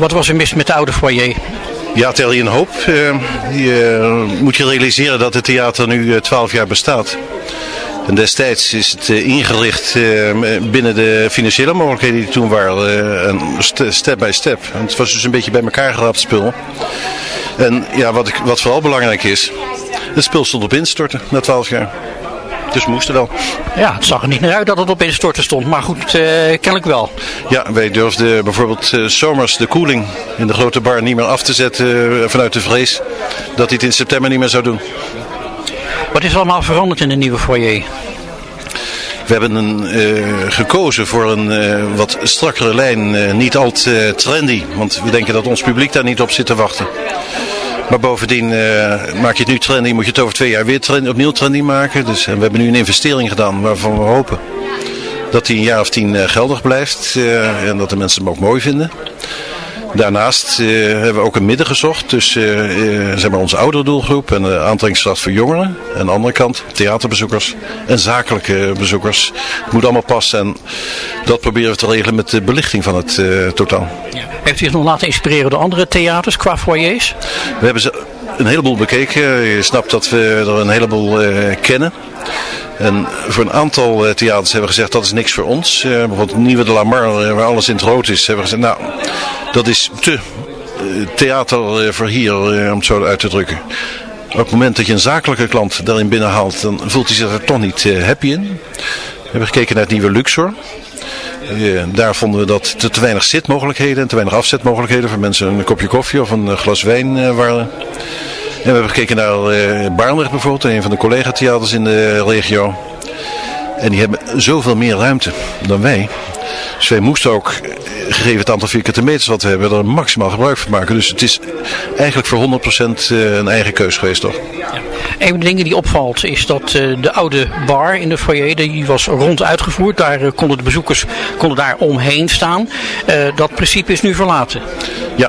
Wat was er mis met de oude foyer? Ja, tel je een hoop. Moet je realiseren dat het theater nu 12 jaar bestaat. En destijds is het ingericht binnen de financiële mogelijkheden die toen waren. Step by step. En het was dus een beetje bij elkaar geraapt spul. En ja, wat vooral belangrijk is, het spul stond op instorten na 12 jaar. Dus we moesten wel. Ja, het zag er niet naar uit dat het op instorten stond. Maar goed, kennelijk wel. Ja, wij durfden bijvoorbeeld zomers de koeling in de grote bar niet meer af te zetten vanuit de vrees dat hij het in september niet meer zou doen. Wat is er allemaal veranderd in de nieuwe foyer? We hebben gekozen voor een wat strakkere lijn, niet al te trendy. Want we denken dat ons publiek daar niet op zit te wachten. Maar bovendien maak je het nu trendy, moet je het over 2 jaar weer opnieuw trendy maken. Dus we hebben nu een investering gedaan waarvan we hopen dat die een jaar of 10 geldig blijft. En dat de mensen hem ook mooi vinden. Daarnaast hebben we ook een midden gezocht tussen zeg maar onze oudere doelgroep en de aantrekkingskracht voor jongeren. En aan de andere kant theaterbezoekers en zakelijke bezoekers. Het moet allemaal passen en dat proberen we te regelen met de belichting van het totaal. Ja. Heeft u zich nog laten inspireren door andere theaters qua foyers? We hebben ze een heleboel bekeken. Je snapt dat we er een heleboel kennen. En voor een aantal theaters hebben we gezegd dat is niks voor ons. Bijvoorbeeld Nieuwe de la Mar, waar alles in het rood is, hebben we gezegd nou, dat is te theater voor hier, om het zo uit te drukken. Op het moment dat je een zakelijke klant daarin binnenhaalt, dan voelt hij zich er toch niet happy in. We hebben gekeken naar het nieuwe Luxor. Daar vonden we dat er te weinig zitmogelijkheden en te weinig afzetmogelijkheden voor mensen een kopje koffie of een glas wijn waren. En we hebben gekeken naar Barendrecht bijvoorbeeld, een van de collega-theaters in de regio. En die hebben zoveel meer ruimte dan wij. Dus wij moesten ook, gegeven het aantal vierkante meters wat we hebben, er maximaal gebruik van maken. Dus het is eigenlijk voor 100% een eigen keus geweest, toch? Ja. Een van de dingen die opvalt is dat de oude bar in de foyer, die was rond uitgevoerd. Daar konden de bezoekers daar omheen staan. Dat principe is nu verlaten. Ja,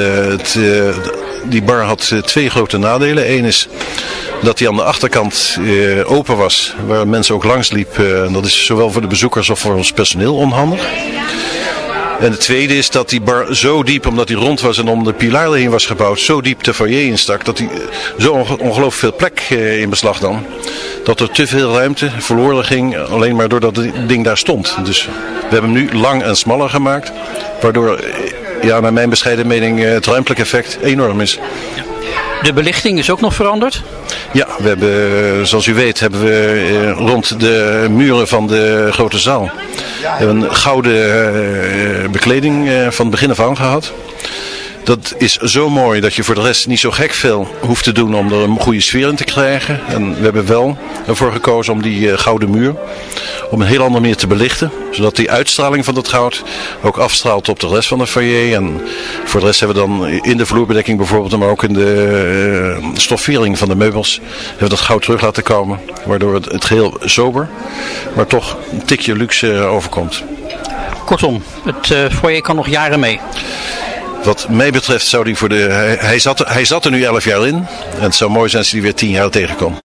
die bar had 2 grote nadelen. Eén is dat hij aan de achterkant open was, waar mensen ook langs liepen. En dat is zowel voor de bezoekers als voor ons personeel onhandig. En het tweede is dat die bar zo diep, omdat hij rond was en om de pilaar heen was gebouwd, zo diep de foyer instak, dat hij zo ongelooflijk veel plek in beslag nam. Dat er te veel ruimte verloren ging, alleen maar doordat het ding daar stond. Dus we hebben hem nu lang en smaller gemaakt, waardoor, ja, naar mijn bescheiden mening, het ruimtelijk effect enorm is. De belichting is ook nog veranderd? Ja, we hebben, zoals u weet, hebben we rond de muren van de grote zaal een gouden bekleding van het begin af aan gehad. Dat is zo mooi dat je voor de rest niet zo gek veel hoeft te doen om er een goede sfeer in te krijgen. En we hebben wel ervoor gekozen om die gouden muur op een heel andere manier te belichten. Zodat die uitstraling van dat goud ook afstraalt op de rest van de foyer. En voor de rest hebben we dan in de vloerbedekking bijvoorbeeld, maar ook in de stoffering van de meubels, hebben we dat goud terug laten komen. Waardoor het geheel sober, maar toch een tikje luxe overkomt. Kortom, het foyer kan nog jaren mee. Wat mij betreft zou hij hij zat er nu 11 jaar in. En het zou mooi zijn als hij weer 10 jaar tegenkomt.